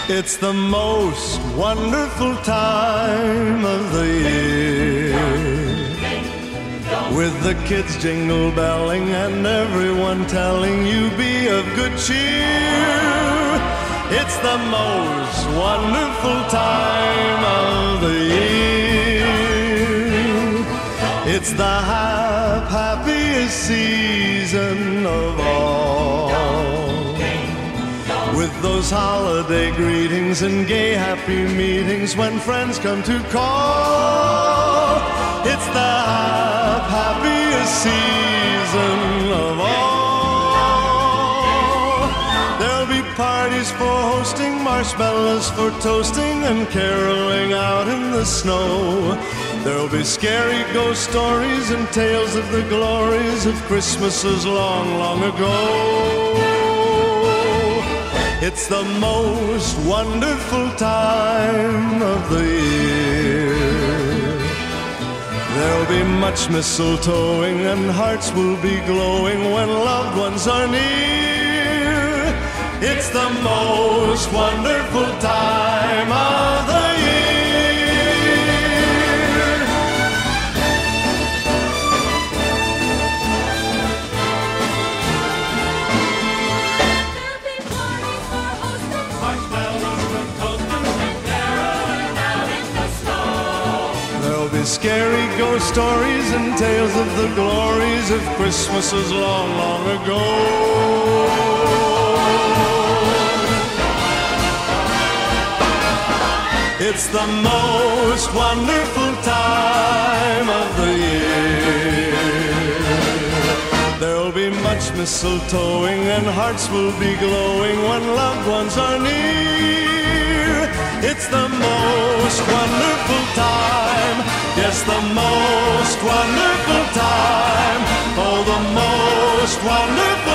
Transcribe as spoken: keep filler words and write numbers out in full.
It's the most wonderful time of the year, with the kids jingle belling and everyone telling you be of good cheer. It's the most wonderful time of the year. It's the hap happiest season of all, with those holiday greetings and gay happy meetings when friends come to call. It's the hap happiest season of all. There'll be parties for hosting, marshmallows for toasting, and caroling out in the snow. There'll be scary ghost stories and tales of the glories of Christmases long, long ago. It's the most wonderful time of the year. There'll be much mistletoeing and hearts will be glowing when loved ones are near. It's the most wonderful time of the year. Scary ghost stories and tales of the glories of Christmases long, long ago. It's the most wonderful time of the year. There'll be much mistletoeing and hearts will be glowing when loved ones are near. It's the most wonderful time, yes, the most wonderful time, oh, the most wonderful